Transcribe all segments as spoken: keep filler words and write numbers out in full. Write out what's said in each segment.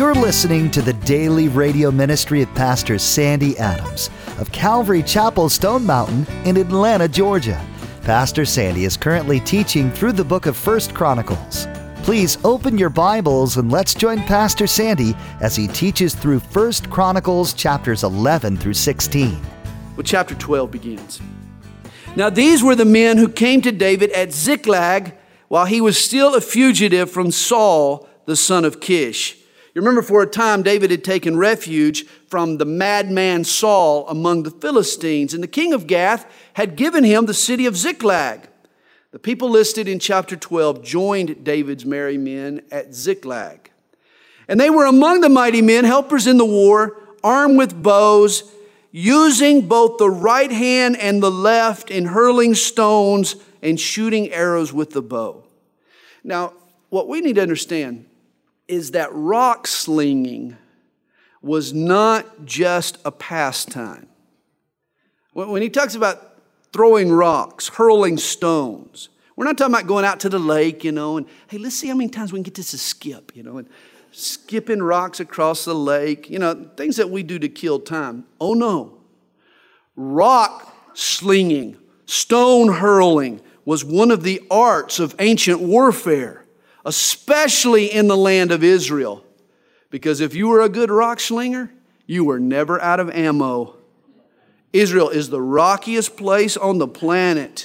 You're listening to the daily radio ministry of Pastor Sandy Adams of Calvary Chapel, Stone Mountain in Atlanta, Georgia. Pastor Sandy is currently teaching through the book of First Chronicles. Please open your Bibles and let's join Pastor Sandy as he teaches through First Chronicles chapters eleven through sixteen. Well, chapter twelve begins. Now these were the men who came to David at Ziklag while he was still a fugitive from Saul, the son of Kish. You remember for a time David had taken refuge from the madman Saul among the Philistines, and the king of Gath had given him the city of Ziklag. The people listed in chapter twelve joined David's merry men at Ziklag. And they were among the mighty men, helpers in the war, armed with bows, using both the right hand and the left in hurling stones and shooting arrows with the bow. Now, what we need to understand is that rock slinging was not just a pastime. When he talks about throwing rocks, hurling stones, we're not talking about going out to the lake, you know, and hey, let's see how many times we can get this to skip, you know, and skipping rocks across the lake, you know, things that we do to kill time. Oh no. Rock slinging, stone hurling was one of the arts of ancient warfare, especially in the land of Israel. Because if you were a good rock slinger, you were never out of ammo. Israel is the rockiest place on the planet.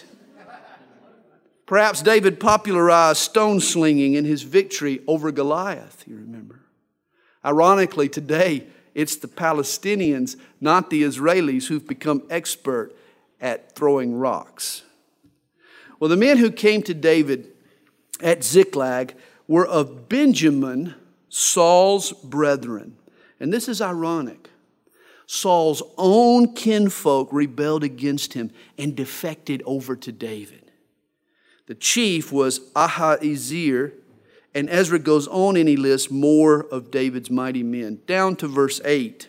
Perhaps David popularized stone slinging in his victory over Goliath, you remember. Ironically, today, it's the Palestinians, not the Israelis, who've become expert at throwing rocks. Well, the men who came to David at Ziklag were of Benjamin, Saul's brethren. And this is ironic. Saul's own kinfolk rebelled against him and defected over to David. The chief was Ahiezer, and Ezra goes on and he lists more of David's mighty men. Down to verse eight.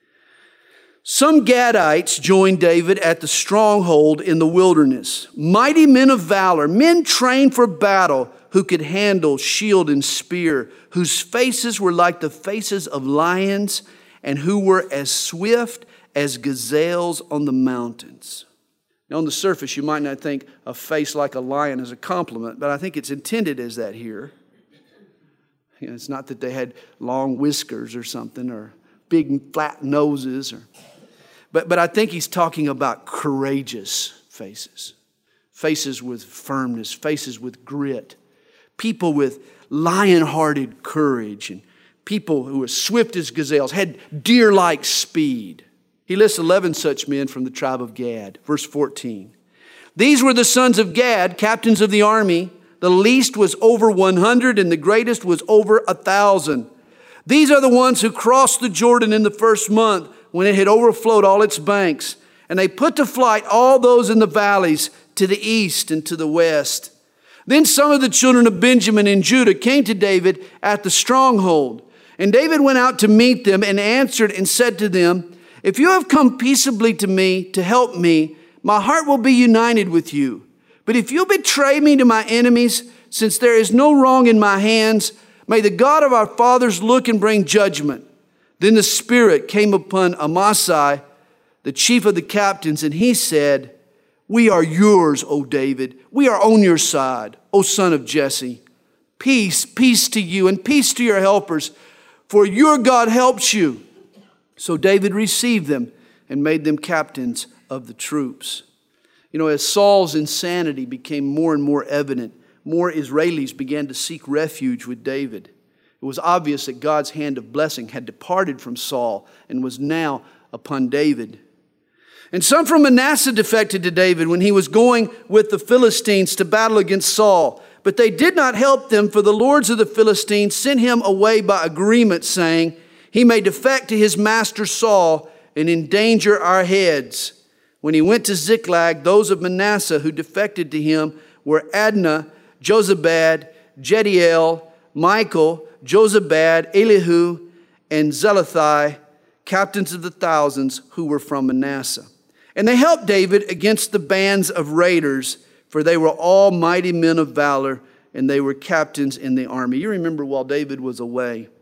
Some Gadites joined David at the stronghold in the wilderness. Mighty men of valor, men trained for battle, who could handle shield and spear, whose faces were like the faces of lions, and who were as swift as gazelles on the mountains. Now, on the surface, you might not think a face like a lion is a compliment, but I think it's intended as that here. You know, it's not that they had long whiskers or something, or big flat noses, or, but, but I think he's talking about courageous faces. Faces with firmness, faces with grit. People with lion-hearted courage, and people who were swift as gazelles, had deer-like speed. He lists eleven such men from the tribe of Gad. Verse fourteen. These were the sons of Gad, captains of the army. The least was over one hundred, and the greatest was over a thousand. These are the ones who crossed the Jordan in the first month, when it had overflowed all its banks. And they put to flight all those in the valleys to the east and to the west. Then some of the children of Benjamin and Judah came to David at the stronghold. And David went out to meet them and answered and said to them, if you have come peaceably to me to help me, my heart will be united with you. But if you betray me to my enemies, since there is no wrong in my hands, may the God of our fathers look and bring judgment. Then the Spirit came upon Amasai, the chief of the captains, and he said, we are yours, O David. We are on your side, O son of Jesse. Peace, peace to you, and peace to your helpers, for your God helps you. So David received them and made them captains of the troops. You know, as Saul's insanity became more and more evident, more Israelis began to seek refuge with David. It was obvious that God's hand of blessing had departed from Saul and was now upon David. And some from Manasseh defected to David when he was going with the Philistines to battle against Saul. But they did not help them, for the lords of the Philistines sent him away by agreement, saying, he may defect to his master Saul and endanger our heads. When he went to Ziklag, those of Manasseh who defected to him were Adnah, Jozabad, Jediel, Michael, Jozabad, Elihu, and Zelathai, captains of the thousands who were from Manasseh. And they helped David against the bands of raiders, for they were all mighty men of valor, and they were captains in the army. You remember while David was away,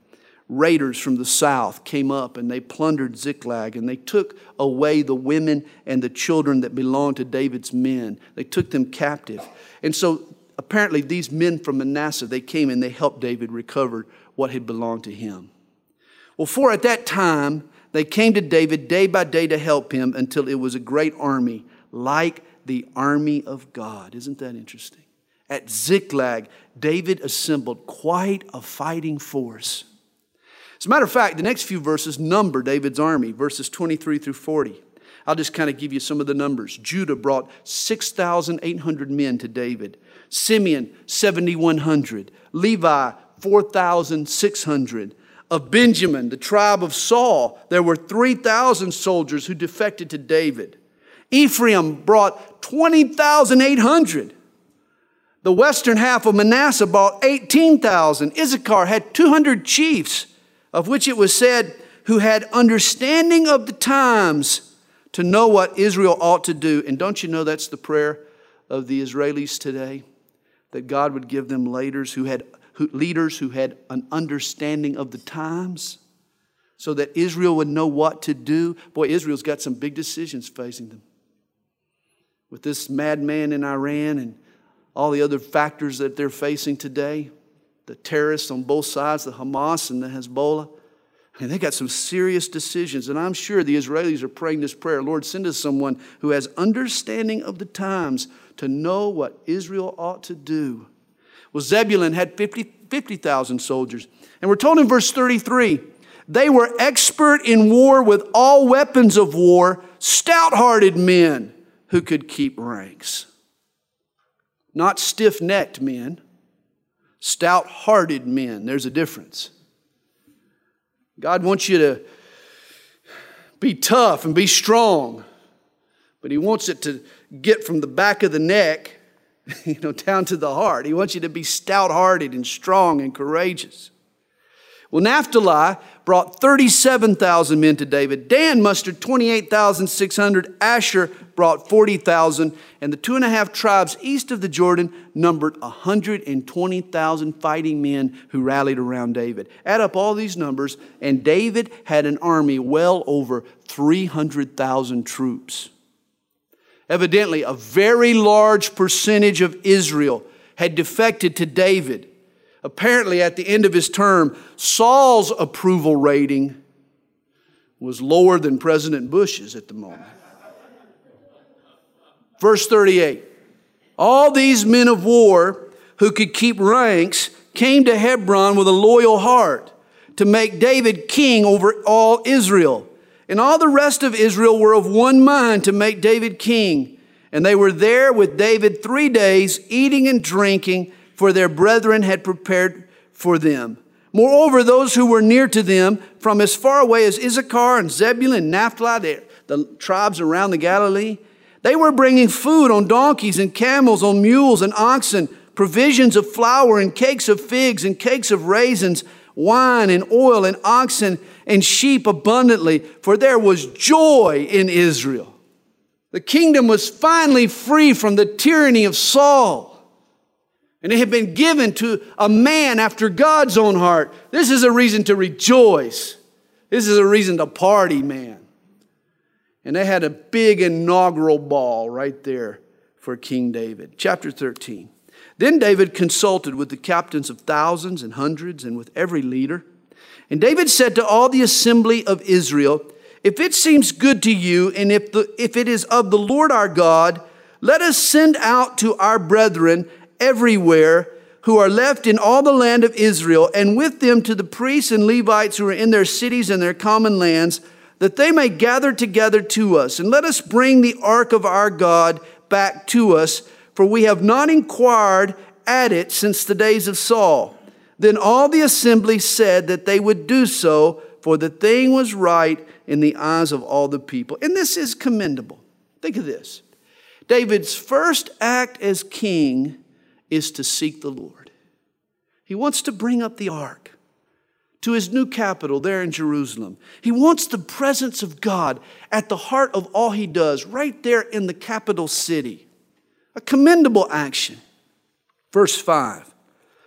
raiders from the south came up and they plundered Ziklag, and they took away the women and the children that belonged to David's men. They took them captive. And so apparently these men from Manasseh, they came and they helped David recover what had belonged to him. Well, for at that time, they came to David day by day to help him until it was a great army, like the army of God. Isn't that interesting? At Ziklag, David assembled quite a fighting force. As a matter of fact, the next few verses number David's army, verses twenty-three through forty. I'll just kind of give you some of the numbers. Judah brought six thousand eight hundred men to David. Simeon, seven thousand one hundred. Levi, four thousand six hundred. Of Benjamin, the tribe of Saul, there were three thousand soldiers who defected to David. Ephraim brought twenty thousand eight hundred. The western half of Manasseh brought eighteen thousand. Issachar had two hundred chiefs, of which it was said, who had understanding of the times to know what Israel ought to do. And don't you know that's the prayer of the Israelis today? That God would give them leaders who had, who, leaders who had an understanding of the times so that Israel would know what to do. Boy, Israel's got some big decisions facing them. With this madman in Iran and all the other factors that they're facing today, the terrorists on both sides, the Hamas and the Hezbollah, and they got some serious decisions. And I'm sure the Israelis are praying this prayer, Lord, send us someone who has understanding of the times to know what Israel ought to do. Well, Zebulun had fifty thousand soldiers. And we're told in verse thirty-three, they were expert in war with all weapons of war, stout-hearted men who could keep ranks. Not stiff-necked men. Stout-hearted men. There's a difference. God wants you to be tough and be strong, but He wants it to get from the back of the neck, you know, down to the heart. He wants you to be stout-hearted and strong and courageous. Well, Naphtali brought thirty-seven thousand men to David. Dan mustered twenty-eight thousand six hundred. Asher brought forty thousand. And the two and a half tribes east of the Jordan numbered one hundred twenty thousand fighting men who rallied around David. Add up all these numbers, and David had an army well over three hundred thousand troops. Evidently, a very large percentage of Israel had defected to David. Apparently, at the end of his term, Saul's approval rating was lower than President Bush's at the moment. Verse thirty-eight, all these men of war who could keep ranks came to Hebron with a loyal heart to make David king over all Israel. And all the rest of Israel were of one mind to make David king. And they were there with David three days, eating and drinking, for their brethren had prepared for them. Moreover, those who were near to them, from as far away as Issachar and Zebulun and Naphtali, the tribes around the Galilee, they were bringing food on donkeys and camels, on mules and oxen, provisions of flour and cakes of figs and cakes of raisins, wine and oil and oxen and sheep abundantly, for there was joy in Israel. The kingdom was finally free from the tyranny of Saul. And it had been given to a man after God's own heart. This is a reason to rejoice. This is a reason to party, man. And they had a big inaugural ball right there for King David. Chapter thirteen. Then David consulted with the captains of thousands and hundreds and with every leader. And David said to all the assembly of Israel, if it seems good to you, and if, the, if it is of the Lord our God, let us send out to our brethren everywhere who are left in all the land of Israel, and with them to the priests and Levites who are in their cities and their common lands, that they may gather together to us. And let us bring the ark of our God back to us, for we have not inquired at it since the days of Saul. Then all the assembly said that they would do so, for the thing was right in the eyes of all the people. And this is commendable. Think of this. David's first act as king is to seek the Lord. He wants to bring up the ark to his new capital there in Jerusalem. He wants the presence of God at the heart of all he does, right there in the capital city. A commendable action. Verse five.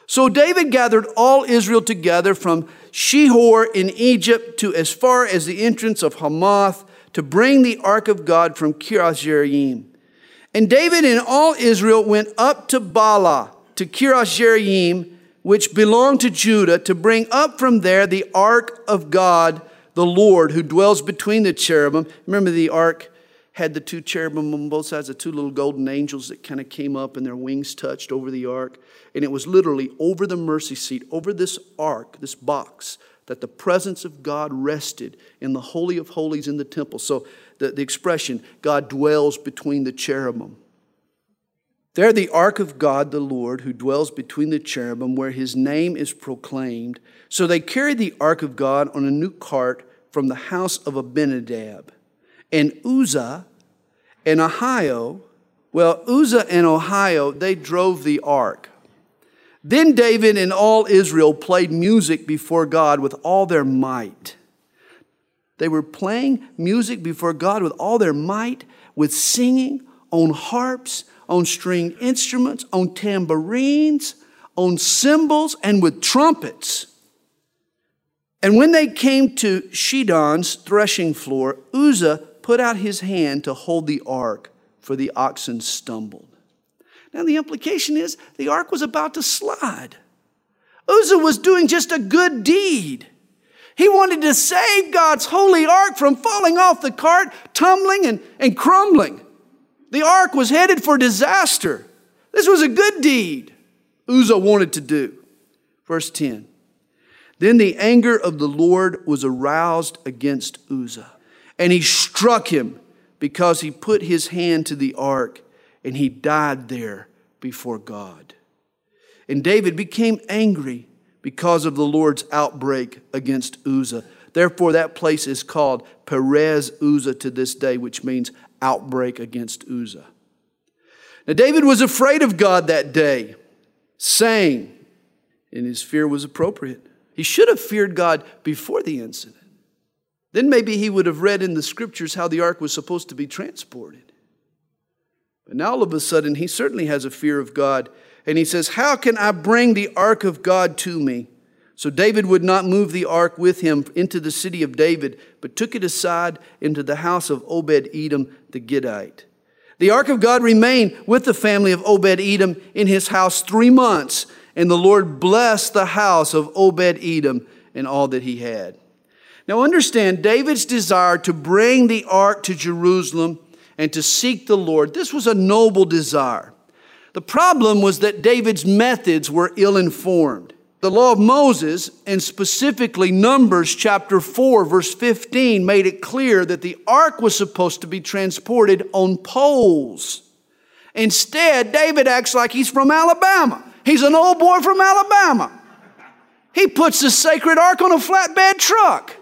So David gathered all Israel together from Shihor in Egypt to as far as the entrance of Hamath to bring the ark of God from Kiriath Jearim. And David and all Israel went up to Baalah, to Kiriath Jearim, which belonged to Judah, to bring up from there the ark of God, the Lord, who dwells between the cherubim. Remember, the ark had the two cherubim on both sides, the two little golden angels that kind of came up and their wings touched over the ark. And it was literally over the mercy seat, over this ark, this box, that the presence of God rested in the Holy of Holies in the temple. So the, the expression, God dwells between the cherubim. There the ark of God, the Lord, who dwells between the cherubim, where his name is proclaimed. So they carried the ark of God on a new cart from the house of Abinadab. And Uzzah and Ahio, well, Uzzah and Ahio, they drove the ark. Then David and all Israel played music before God with all their might. They were playing music before God with all their might, with singing on harps, on stringed instruments, on tambourines, on cymbals, and with trumpets. And when they came to Shidon's threshing floor, Uzzah put out his hand to hold the ark, for the oxen stumbled. Now the implication is the ark was about to slide. Uzzah was doing just a good deed. He wanted to save God's holy ark from falling off the cart, tumbling and, and crumbling. The ark was headed for disaster. This was a good deed Uzzah wanted to do. Verse ten. Then the anger of the Lord was aroused against Uzzah, and he struck him because he put his hand to the ark, and he died there before God. And David became angry because of the Lord's outbreak against Uzzah. Therefore, that place is called Perez Uzzah to this day, which means outbreak against Uzzah. Now, David was afraid of God that day, saying, and his fear was appropriate. He should have feared God before the incident. Then maybe he would have read in the scriptures how the ark was supposed to be transported. But now all of a sudden, he certainly has a fear of God. And he says, how can I bring the ark of God to me? So David would not move the ark with him into the city of David, but took it aside into the house of Obed-Edom the Gittite. The ark of God remained with the family of Obed-Edom in his house three months, and the Lord blessed the house of Obed-Edom and all that he had. Now understand, David's desire to bring the ark to Jerusalem and to seek the Lord, this was a noble desire. The problem was that David's methods were ill-informed. The law of Moses, and specifically Numbers chapter four, verse fifteen, made it clear that the ark was supposed to be transported on poles. Instead, David acts like he's from Alabama. He's an old boy from Alabama. He puts the sacred ark on a flatbed truck.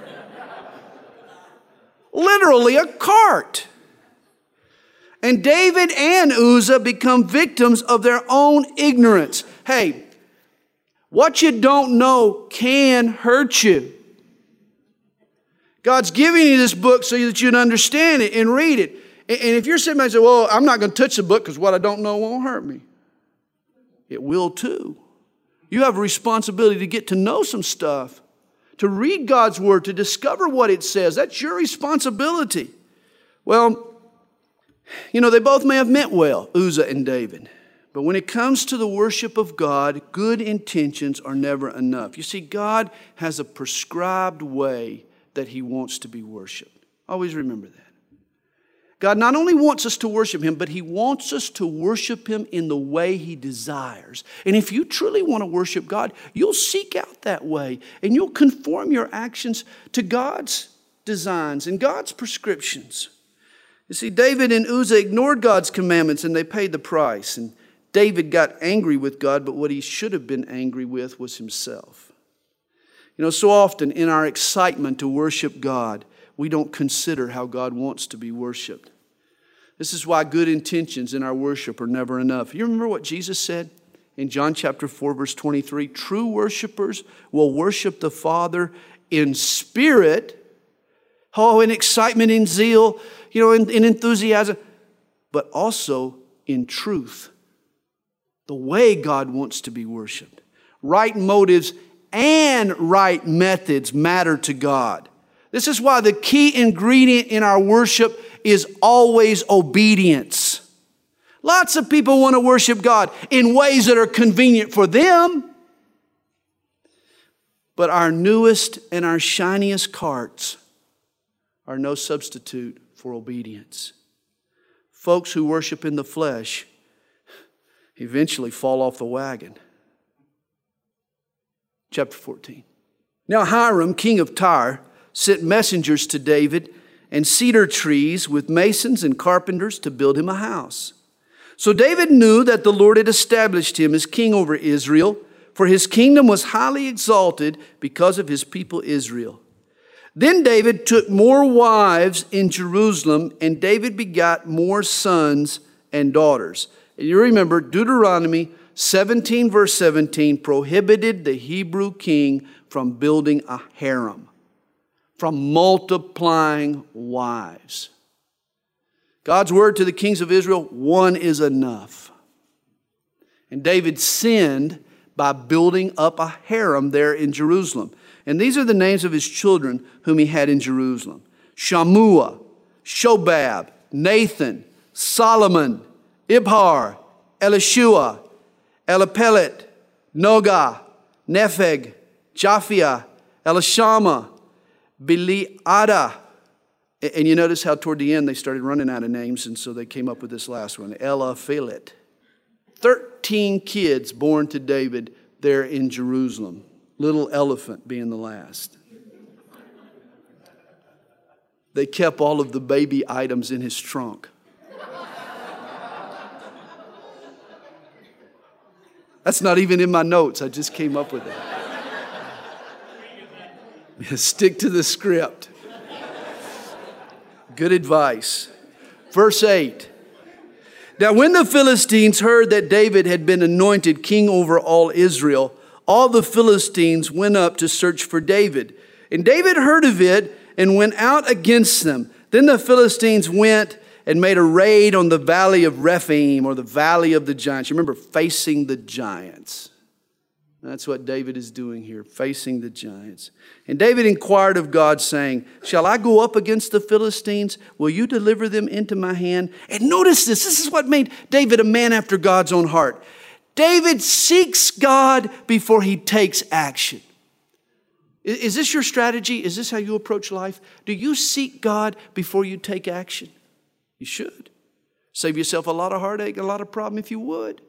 Literally a cart. And David and Uzzah become victims of their own ignorance. Hey, what you don't know can hurt you. God's giving you this book so that you'd understand it and read it. And if you're sitting there and say, well, I'm not going to touch the book because what I don't know won't hurt me. It will too. You have a responsibility to get to know some stuff, to read God's word, to discover what it says. That's your responsibility. Well, you know, they both may have meant well, Uzzah and David. But when it comes to the worship of God, good intentions are never enough. You see, God has a prescribed way that He wants to be worshiped. Always remember that. God not only wants us to worship Him, but He wants us to worship Him in the way He desires. And if you truly want to worship God, you'll seek out that way and you'll conform your actions to God's designs and God's prescriptions. You see, David and Uzzah ignored God's commandments and they paid the price. And David got angry with God, but what he should have been angry with was himself. You know, so often in our excitement to worship God, we don't consider how God wants to be worshiped. This is why good intentions in our worship are never enough. You remember what Jesus said in John chapter four, verse twenty-three? True worshipers will worship the Father in spirit, oh, in excitement, in zeal, you know, in, in enthusiasm, but also in truth. the way God wants to be worshiped. Right motives and right methods matter to God. This is why the key ingredient in our worship is always obedience. Lots of people want to worship God in ways that are convenient for them. But our newest and our shiniest carts are no substitute for obedience. Folks who worship in the flesh eventually fall off the wagon. Chapter fourteen. Now Hiram, king of Tyre, sent messengers to David and cedar trees with masons and carpenters to build him a house. So David knew that the Lord had established him as king over Israel, for his kingdom was highly exalted because of his people Israel. Then David took more wives in Jerusalem, and David begot more sons and daughters. And you remember Deuteronomy seventeen verse seventeen prohibited the Hebrew king from building a harem, from multiplying wives. God's word to the kings of Israel, one is enough. And David sinned by building up a harem there in Jerusalem. And these are the names of his children whom he had in Jerusalem: Shammua, Shobab, Nathan, Solomon, Ibhar, Elishua, Eliphelet, Nogah, Nepheg, Japhia, Elishama, Beliada. And you notice how toward the end they started running out of names, and so they came up with this last one, Eliphelet. Thirteen kids born to David there in Jerusalem. Little Elephant being the last. They kept all of the baby items in his trunk. That's not even in my notes. I just came up with it. Stick to the script. Good advice. Verse eight. Now when the Philistines heard that David had been anointed king over all Israel, all the Philistines went up to search for David. And David heard of it and went out against them. Then the Philistines went and made a raid on the valley of Rephaim, or the valley of the giants. You remember, facing the giants. That's what David is doing here, facing the giants. And David inquired of God, saying, shall I go up against the Philistines? Will you deliver them into my hand? And notice this. This is what made David a man after God's own heart. David seeks God before he takes action. Is this your strategy? Is this how you approach life? Do you seek God before you take action? You should. Save yourself a lot of heartache, a lot of problem if you would.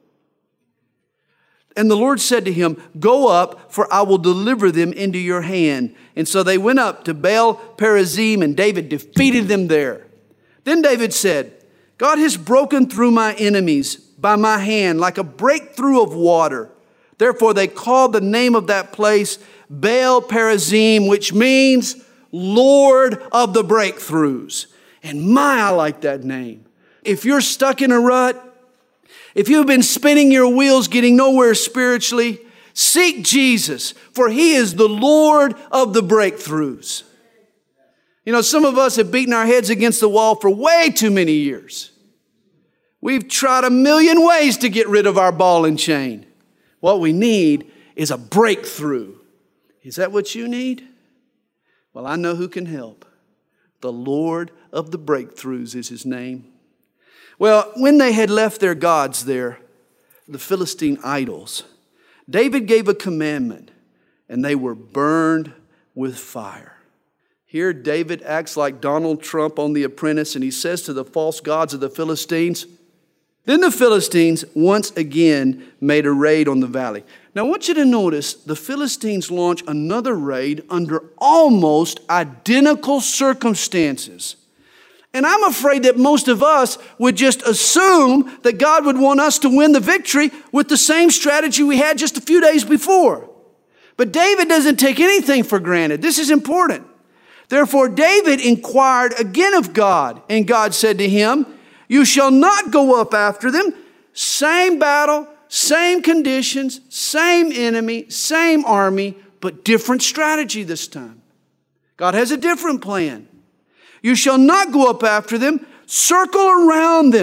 And the Lord said to him, go up, for I will deliver them into your hand. And so they went up to Baal Perazim, and David defeated them there. Then David said, God has broken through my enemies by my hand like a breakthrough of water. Therefore they called the name of that place Baal Perazim, which means Lord of the breakthroughs. And my, I like that name. If you're stuck in a rut, if you've been spinning your wheels getting nowhere spiritually, seek Jesus, for he is the Lord of the breakthroughs. You know, some of us have beaten our heads against the wall for way too many years. We've tried a million ways to get rid of our ball and chain. What we need is a breakthrough. Is that what you need? Well, I know who can help. The Lord of the breakthroughs is his name. Well, when they had left their gods there, the Philistine idols, David gave a commandment, and they were burned with fire. Here, David acts like Donald Trump on The Apprentice, and he says to the false gods of the Philistines, then the Philistines once again made a raid on the valley. Now I want you to notice the Philistines launch another raid under almost identical circumstances. And I'm afraid that most of us would just assume that God would want us to win the victory with the same strategy we had just a few days before. But David doesn't take anything for granted. This is important. Therefore David inquired again of God, and God said to him, you shall not go up after them. Same battle, same conditions, same enemy, same army, but different strategy this time. God has a different plan. You shall not go up after them. Circle around them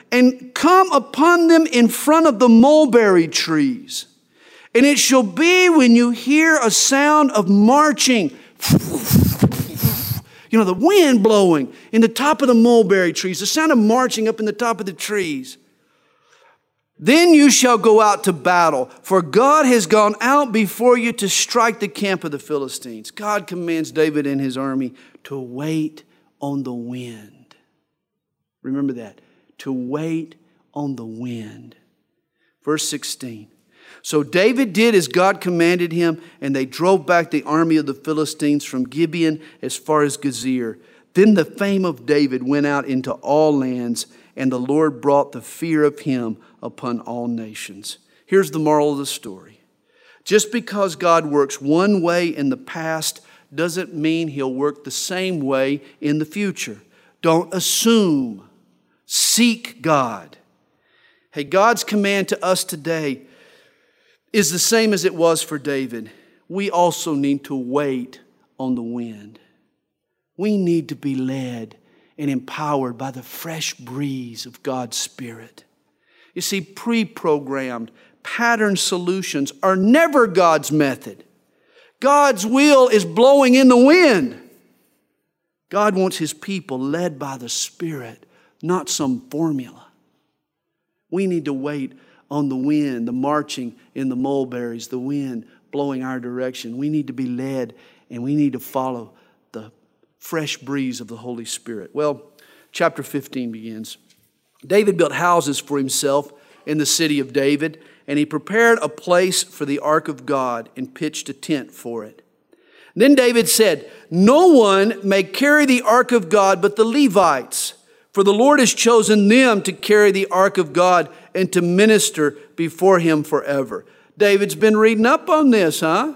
and come upon them in front of the mulberry trees. And it shall be when you hear a sound of marching, you know, the wind blowing in the top of the mulberry trees, the sound of marching up in the top of the trees. Then you shall go out to battle, for God has gone out before you to strike the camp of the Philistines. God commands David and his army to wait on the wind. Remember that, to wait on the wind. Verse sixteen. So David did as God commanded him, and they drove back the army of the Philistines from Gibeon as far as Gezer. Then the fame of David went out into all lands, and the Lord brought the fear of him upon all nations. Here's the moral of the story. Just because God works one way in the past doesn't mean he'll work the same way in the future. Don't assume. Seek God. Hey, God's command to us today is the same as it was for David. We also need to wait on the wind. We need to be led and empowered by the fresh breeze of God's Spirit. You see, pre-programmed, patterned solutions are never God's method. God's will is blowing in the wind. God wants His people led by the Spirit, not some formula. We need to wait on the wind, the marching in the mulberries, the wind blowing our direction. We need to be led, and we need to follow the fresh breeze of the Holy Spirit. Well, chapter fifteen begins. David built houses for himself in the city of David, and he prepared a place for the ark of God and pitched a tent for it. Then David said, "No one may carry the ark of God but the Levites, for the Lord has chosen them to carry the ark of God and to minister before Him forever." David's been reading up on this, huh?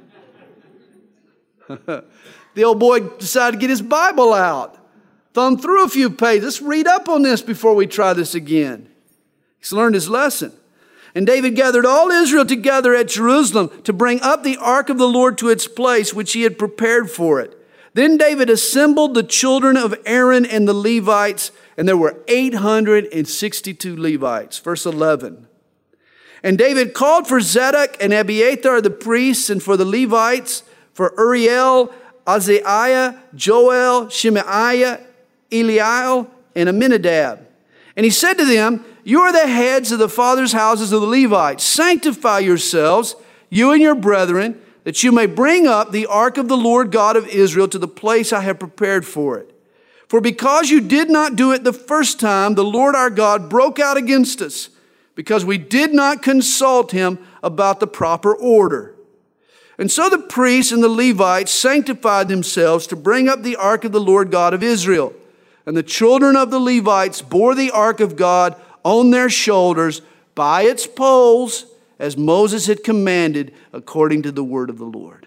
The old boy decided to get his Bible out. Thumb through a few pages. Let's read up on this before we try this again. He's learned his lesson. And David gathered all Israel together at Jerusalem to bring up the ark of the Lord to its place, which he had prepared for it. Then David assembled the children of Aaron and the Levites, and there were eight hundred sixty-two Levites. Verse eleven. And David called for Zadok and Abiathar the priests, and for the Levites, for Uriel, Azariah, Joel, Shemaiah, Eliel, and Aminadab. And he said to them, "You are the heads of the fathers' houses of the Levites. Sanctify yourselves, you and your brethren, that you may bring up the ark of the Lord God of Israel to the place I have prepared for it. For because you did not do it the first time, the Lord our God broke out against us, because we did not consult Him about the proper order." And so the priests and the Levites sanctified themselves to bring up the ark of the Lord God of Israel. And the children of the Levites bore the ark of God on their shoulders by its poles, as Moses had commanded according to the word of the Lord.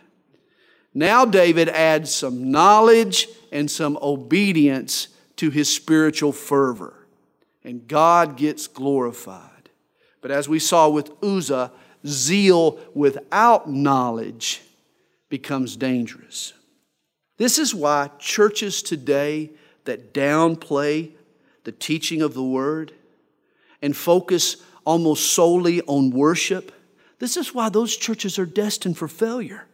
Now David adds some knowledge and some obedience to his spiritual fervor, and God gets glorified. But as we saw with Uzzah, zeal without knowledge becomes dangerous. This is why churches today that downplay the teaching of the word and focus almost solely on worship, this is why those churches are destined for failure.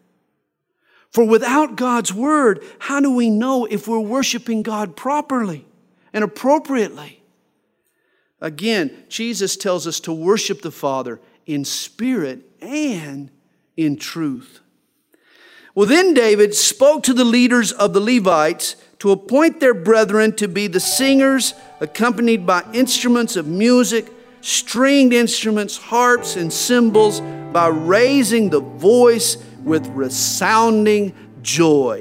For without God's word, how do we know if we're worshiping God properly and appropriately? Again, Jesus tells us to worship the Father in spirit and in truth. Well, then David spoke to the leaders of the Levites to appoint their brethren to be the singers, accompanied by instruments of music, stringed instruments, harps, and cymbals, by raising the voice with resounding joy.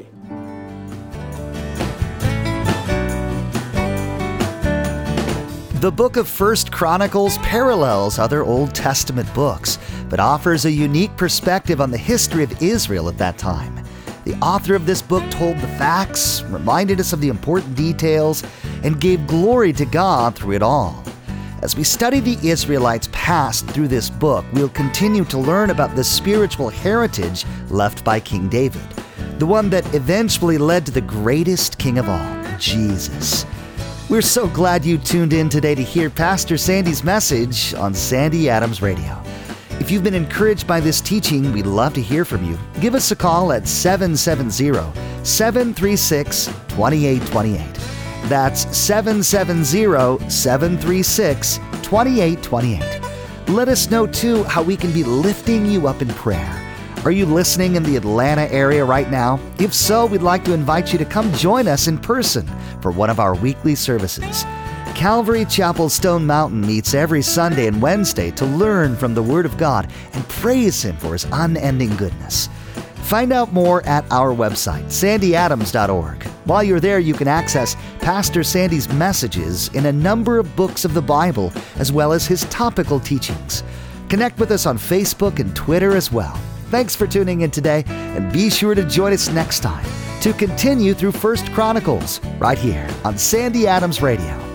The book of First Chronicles parallels other Old Testament books, but offers a unique perspective on the history of Israel at that time. The author of this book told the facts, reminded us of the important details, and gave glory to God through it all. As we study the Israelites' past through this book, we'll continue to learn about the spiritual heritage left by King David, the one that eventually led to the greatest king of all, Jesus. We're so glad you tuned in today to hear Pastor Sandy's message on Sandy Adams Radio. If you've been encouraged by this teaching, we'd love to hear from you. Give us a call at seven seven zero, seven three six, two eight two eight. That's seven seven zero, seven three six, two eight two eight. Let us know, too, how we can be lifting you up in prayer. Are you listening in the Atlanta area right now? If so, we'd like to invite you to come join us in person for one of our weekly services. Calvary Chapel Stone Mountain meets every Sunday and Wednesday to learn from the Word of God and praise Him for His unending goodness. Find out more at our website, sandy adams dot org. While you're there, you can access Pastor Sandy's messages in a number of books of the Bible, as well as his topical teachings. Connect with us on Facebook and Twitter as well. Thanks for tuning in today, and be sure to join us next time to continue through First Chronicles right here on Sandy Adams Radio.